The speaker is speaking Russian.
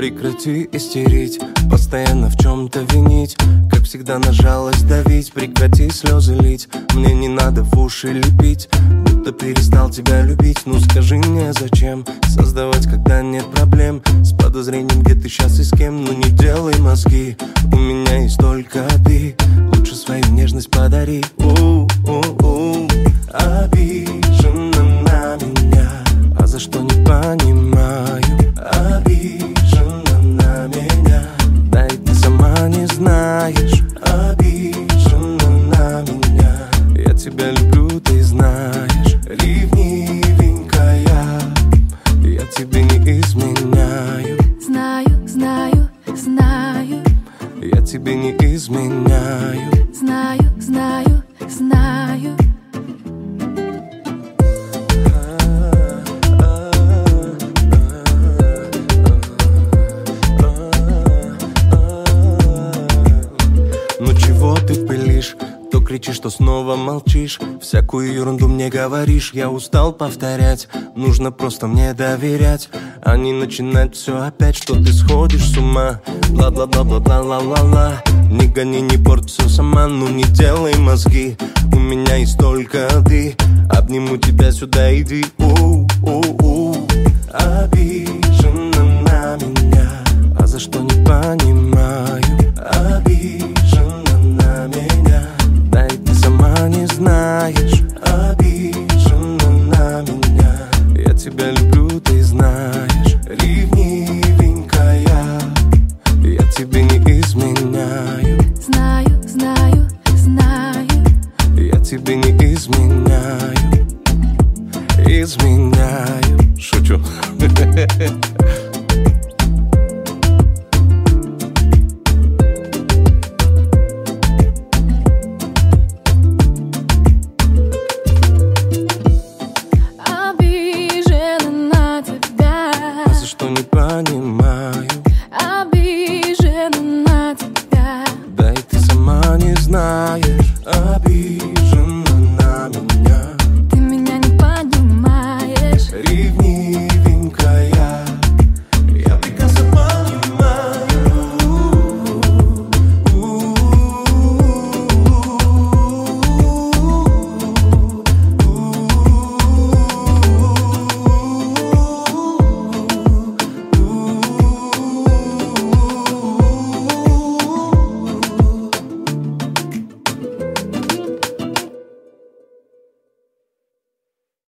Прекрати истерить, постоянно в чем-то винить. Как всегда на жалость давить. Прекрати слезы лить, мне не надо в уши лепить. Будто перестал тебя любить. Ну скажи мне, зачем создавать, когда нет проблем? С подозрением, где ты сейчас и с кем. Ну не делай мозги, у меня есть только ты. Лучше свою нежность подари. Обижена на меня, а за что не понимаю. Обижена на меня, да и ты сама не знаешь. Обижена на меня, я тебя люблю, ты знаешь. Ревнивенькая, я тебе не изменяю. Знаю, знаю, знаю. Я тебе не изменяю. Знаю, знаю, знаю. Ну чего ты пылишь? То кричишь, что снова молчишь. Всякую ерунду мне говоришь. Я устал повторять, нужно просто мне доверять, а не начинать все опять, что ты сходишь с ума. Бла-бла-бла-бла-бла-ла-ла-ла. Не гони, не порть все сама. Ну не делай мозги, у меня есть только ты. Обниму тебя, сюда иди. Обижена на меня, а за что не понимаю. Обижена на меня, да и ты сама не знаешь. Обижена на меня, я тебя люблю, ты знаешь. Ревнивенькая, я тебе не изменяю. Знаю, знаю, знаю. Я тебе не изменяю. Изменяю. Шучу.